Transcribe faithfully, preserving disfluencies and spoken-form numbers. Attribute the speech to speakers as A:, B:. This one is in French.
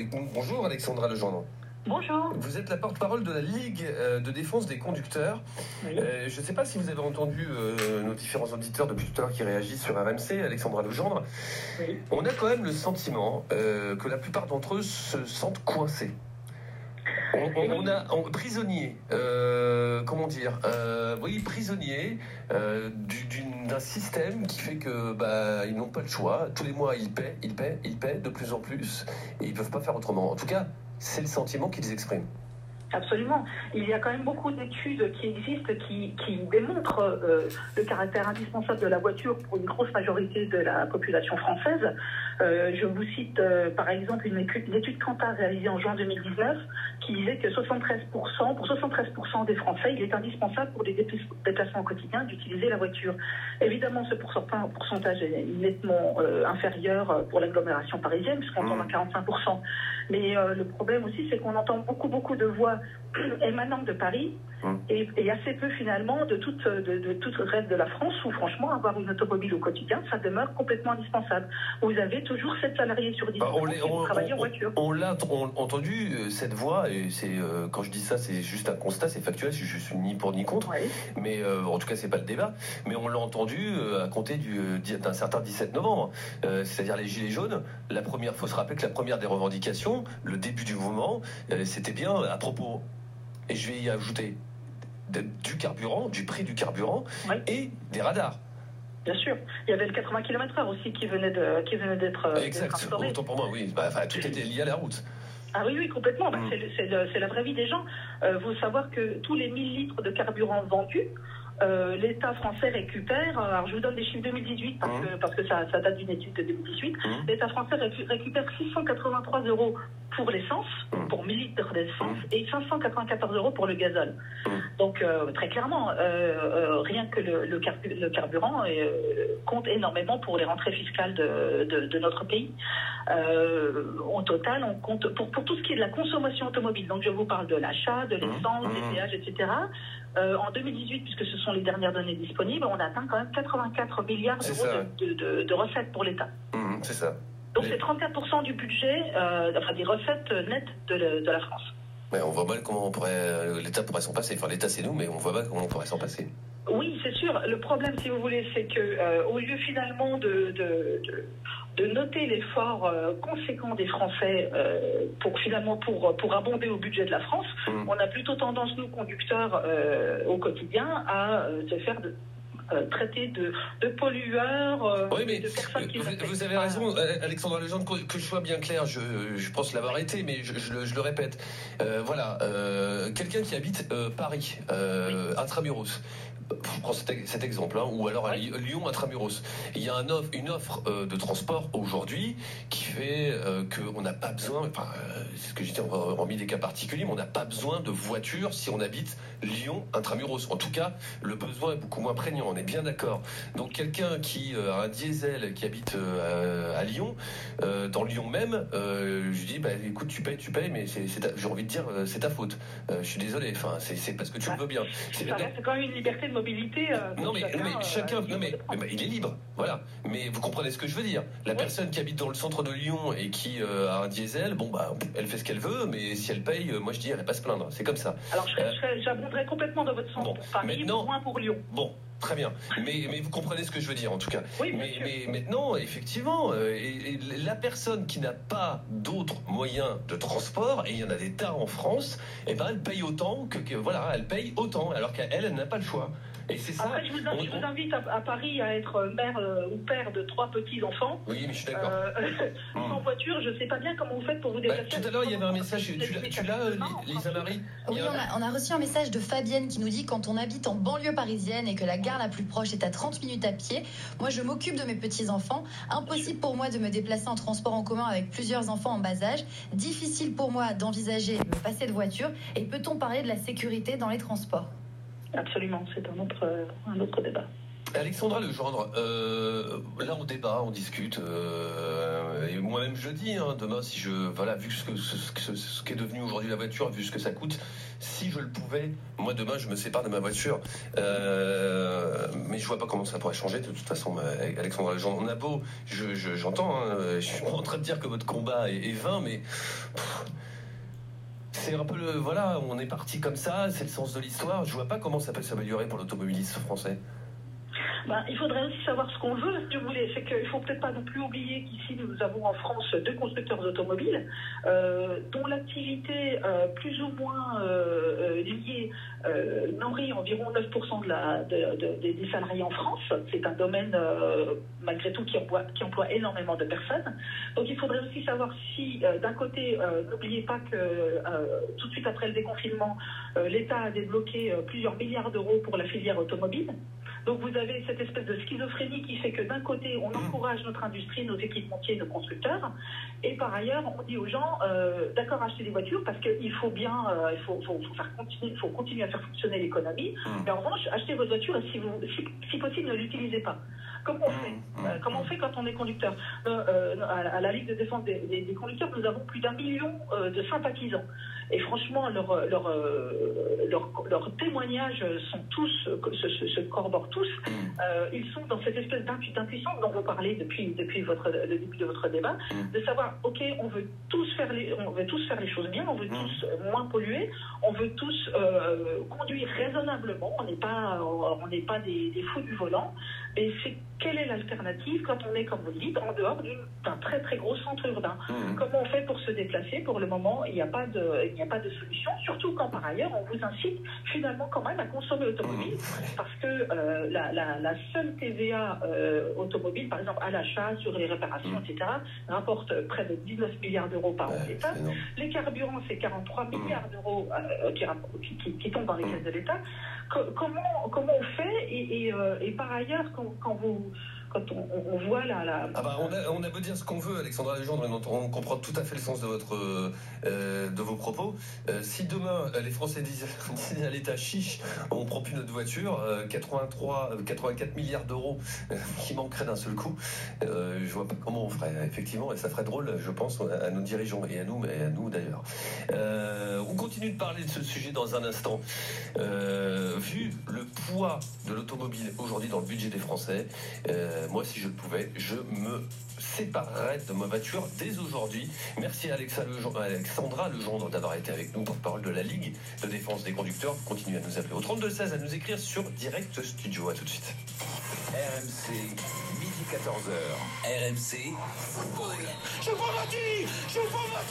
A: Oui, bonjour Alexandra Legendre.
B: Bonjour.
A: Vous êtes la porte-parole de la Ligue de défense des conducteurs. Oui. Euh, je ne sais pas si vous avez entendu euh, nos différents auditeurs depuis tout à l'heure qui réagissent sur R M C, Alexandra Legendre. Oui. On a quand même le sentiment euh, que la plupart d'entre eux se sentent coincés. On, on, on a on, prisonniers, euh, comment dire, euh, oui, prisonniers euh, d'un système qui fait que bah, ils n'ont pas le choix. Tous les mois, ils paient, ils paient, ils paient de plus en plus, et ils ne peuvent pas faire autrement. En tout cas, c'est le sentiment qu'ils expriment.
B: Absolument. Il y a quand même beaucoup d'études qui existent qui, qui démontrent euh, le caractère indispensable de la voiture pour une grosse majorité de la population française. Euh, je vous cite euh, par exemple une étude, une étude Kantar réalisée en juin deux mille dix-neuf qui disait que soixante-treize pour cent, pour soixante-treize pour cent des Français, il est indispensable pour les déplacements quotidiens d'utiliser la voiture. Évidemment, ce pourcentage est nettement euh, inférieur pour l'agglomération parisienne, puisqu'on tombe à quarante-cinq pour cent. Mais euh, le problème aussi, c'est qu'on entend beaucoup, beaucoup de voix émanant de Paris et, et assez peu finalement de toute, de, de toute le reste de la France où franchement avoir une automobile au quotidien ça demeure complètement indispensable. Vous avez toujours sept salariés sur dix
A: on
B: qui vont travailler en voiture.
A: On, on l'a entendu cette voix et c'est euh, quand je dis ça c'est juste un constat, c'est factuel, je, je suis ni pour ni contre, oui. mais euh, en tout cas c'est pas le débat, mais on l'a entendu euh, à compter d'un certain dix-sept novembre, euh, c'est-à-dire les gilets jaunes. La première, faut se rappeler que la première des revendications, le début du mouvement, euh, c'était bien à propos. Et je vais y ajouter de, du carburant, du prix du carburant oui. et des radars.
B: Bien sûr. Il y avait le quatre-vingts kilomètres heure aussi qui venait de, qui venait d'être
A: exact. Autant pour moi, oui. Bah, enfin, tout était lié à la route.
B: Ah oui, oui, complètement. Bah, mmh. C'est la vraie vie des gens. Il euh, faut savoir que tous les mille litres de carburant vendus, Euh, l'État français récupère, alors je vous donne des chiffres deux mille dix-huit parce que, parce que ça, ça date d'une étude de deux mille dix-huit, mmh. l'État français récupère six cent quatre-vingt-trois euros pour l'essence, mmh. pour mille litres d'essence, mmh. et cinq cent quatre-vingt-quatorze euros pour le gazole. Mmh. Donc euh, très clairement, euh, euh, rien que le, le, carbu le carburant euh, compte énormément pour les rentrées fiscales de, de, de notre pays. Euh, au total, on compte, pour, pour tout ce qui est de la consommation automobile, donc je vous parle de l'achat, de l'essence, mmh. des péages, et cetera, Euh, en deux mille dix-huit, puisque ce sont les dernières données disponibles, on atteint quand même quatre-vingt-quatre milliards d'euros de, de, de, de recettes pour l'État.
A: Mmh, c'est ça.
B: Donc mais... c'est trente-quatre pour cent du budget, euh, enfin des recettes nettes de, le, de la France.
A: Mais on voit mal comment on pourrait, l'État pourrait s'en passer. Enfin, l'État c'est nous, mais on voit mal comment on pourrait s'en passer.
B: Oui, c'est sûr. Le problème, si vous voulez, c'est que euh, au lieu finalement de, de, de, de noter l'effort euh, conséquent des Français euh, pour finalement pour pour abonder au budget de la France, mmh. on a plutôt tendance nous conducteurs euh, au quotidien à euh, se faire de Euh, traiter de, de pollueurs, euh,
A: oui, mais
B: de personnes qui...
A: Vous, vous avez raison, Alexandra Legendre, que, que je sois bien clair, je, je pense l'avoir été, mais je, je, je le répète. Euh, voilà, euh, quelqu'un qui habite euh, Paris, euh, oui. intramuros, je prends cet, cet exemple, hein, ou alors à oui. Lyon intramuros. Il y a un offre, une offre euh, de transport aujourd'hui qui fait euh, qu'on n'a pas besoin, enfin, euh, c'est ce que j'ai dit, en mis des cas particuliers, mais on n'a pas besoin de voiture si on habite Lyon intramuros. En tout cas, le besoin est beaucoup moins prégnant, on est bien d'accord. Donc quelqu'un qui euh, a un diesel qui habite euh, à Lyon, euh, dans Lyon même, euh, je lui dis, bah, écoute, tu payes, tu payes, mais j'ai envie de dire, euh, c'est ta faute. Euh, je suis désolé, enfin, c'est parce que tu le veux bien.
B: C'est quand même une liberté de mobilité. Euh,
A: non, mais chacun, mais, euh, chacun non, mais, mais il est libre, voilà. Mais vous comprenez ce que je veux dire. La oui. personne qui habite dans le centre de Lyon et qui euh, a un diesel, bon, bah, elle fait ce qu'elle veut, mais si elle paye, moi je dis, elle n'a pas à se plaindre. C'est comme ça.
B: Alors, j'abonderai euh, complètement dans votre sens bon, pour Paris,
A: maintenant,
B: moins pour Lyon.
A: Bon. Très bien, mais, mais vous comprenez ce que je veux dire en tout cas.
B: Oui,
A: mais, mais maintenant, effectivement, euh, et, et la personne qui n'a pas d'autres moyens de transport, et il y en a des tas en France, eh ben elle paye autant que, que voilà, elle paye autant, alors qu'elle elle, elle n'a pas le choix. Et c'est ça.
B: Après, je vous, on, je vous invite à, à Paris à être mère euh, ou père de trois petits enfants.
A: Oui, mais je suis d'accord.
B: Euh, mmh. Sans voiture, je ne sais pas bien comment vous faites pour vous déplacer.
A: Bah, tout à l'heure, il y avait un message. Tu l'as, Lisa Marie?
C: Oui, on a, on a reçu un message de Fabienne qui nous dit quand on habite en banlieue parisienne et que la gare la plus proche est à trente minutes à pied, moi je m'occupe de mes petits-enfants. Impossible pour moi de me déplacer en transport en commun avec plusieurs enfants en bas âge. Difficile pour moi d'envisager de me passer de voiture. Et peut-on parler de la sécurité dans les transports?
B: Absolument, c'est un autre, un autre débat.
A: Alexandra Legendre, euh, là on débat, on discute, euh, et moi-même je dis, hein, demain si je, voilà, vu ce que ce, ce, ce qu'est devenu aujourd'hui la voiture, vu ce que ça coûte, si je le pouvais, moi demain je me sépare de ma voiture, euh, mais je vois pas comment ça pourrait changer de toute façon. Alexandra Legendre, on a beau, je, je, j'entends, hein, je suis pas en train de dire que votre combat est, est vain, mais pff, c'est un peu le, voilà, on est parti comme ça, c'est le sens de l'histoire. Je vois pas comment ça peut s'améliorer pour l'automobiliste français.
B: Ben, il faudrait aussi savoir ce qu'on veut, si vous voulez. C'est qu'il ne faut peut-être pas non plus oublier qu'ici, nous avons en France deux constructeurs automobiles euh, dont l'activité euh, plus ou moins euh, liée euh, nourrit environ neuf pour cent de la, de, de, de, des salariés en France. C'est un domaine, euh, malgré tout, qui emploie, qui emploie énormément de personnes. Donc il faudrait aussi savoir si, euh, d'un côté, euh, n'oubliez pas que euh, tout de suite après le déconfinement, euh, l'État a débloqué euh, plusieurs milliards d'euros pour la filière automobile. Donc vous avez cette espèce de schizophrénie qui fait que d'un côté, on encourage notre industrie, nos équipementiers, nos constructeurs, et par ailleurs, on dit aux gens, euh, d'accord, achetez des voitures parce qu'il faut bien, euh, il faut, faut, faut, faire continuer, faut continuer à faire fonctionner l'économie, mais en revanche, achetez votre voiture et si, vous, si, si possible, ne l'utilisez pas. Comment on fait euh, Comment on fait quand on est conducteur euh, euh, à, à la Ligue de défense des, des, des conducteurs, nous avons plus d'un million euh, de sympathisants. Et franchement, leurs leur, euh, leur, leur témoignages sont tous, se, se, se corroborent tous. Euh, ils sont dans cette espèce d'impuissance dont vous parlez depuis, depuis votre, le début de votre débat, de savoir, ok, on veut tous faire les, on veut tous faire les choses bien, on veut tous moins polluer, on veut tous euh, conduire raisonnablement, on n'est pas, on n'est pas des, des fous du volant. Et c'est quelle est l'alternative quand on est, comme vous le dites, en dehors d'un très très gros centre urbain? Mmh. Comment on fait pour se déplacer? Pour le moment, il n'y a pas de, il n'y a pas de solution. Surtout quand par ailleurs, on vous incite finalement quand même à consommer automobile, mmh. parce que euh, la, la, la seule T V A euh, automobile, par exemple à l'achat, sur les réparations, mmh. et cetera, rapporte près de dix-neuf milliards d'euros par an d'État. Les carburants, c'est quarante-trois milliards d'euros euh, qui, qui, qui tombent dans les caisses de l'État. Comment, comment on fait et, et, euh, et par ailleurs, quand, quand, vous, quand on, on voit la... la...
A: Ah bah on, a, on a beau dire ce qu'on veut, Alexandra Legendre, on comprend tout à fait le sens de, votre, euh, de vos propos. Euh, si demain, les Français disent, disent à l'État chiche, on ne prend plus notre voiture, euh, quatre-vingt-trois, quatre-vingt-quatre milliards d'euros euh, qui manqueraient d'un seul coup, euh, je vois pas comment on ferait, effectivement, et ça ferait drôle, je pense, à nos dirigeants, et à nous, mais à nous d'ailleurs. Euh, on continue de parler de ce sujet dans un instant. Euh, vu le poids de l'automobile aujourd'hui dans le budget des Français, euh, moi si je le pouvais, je me séparerais de ma voiture dès aujourd'hui. Merci à Alexandra Legendre d'avoir été avec nous, porte-parole de la Ligue de défense des conducteurs. Continuez à nous appeler au trente-deux seize, à nous écrire sur Direct Studio. À tout de suite.
D: R M C, midi quatorze heures. R M C, football. Je vous dis, je vous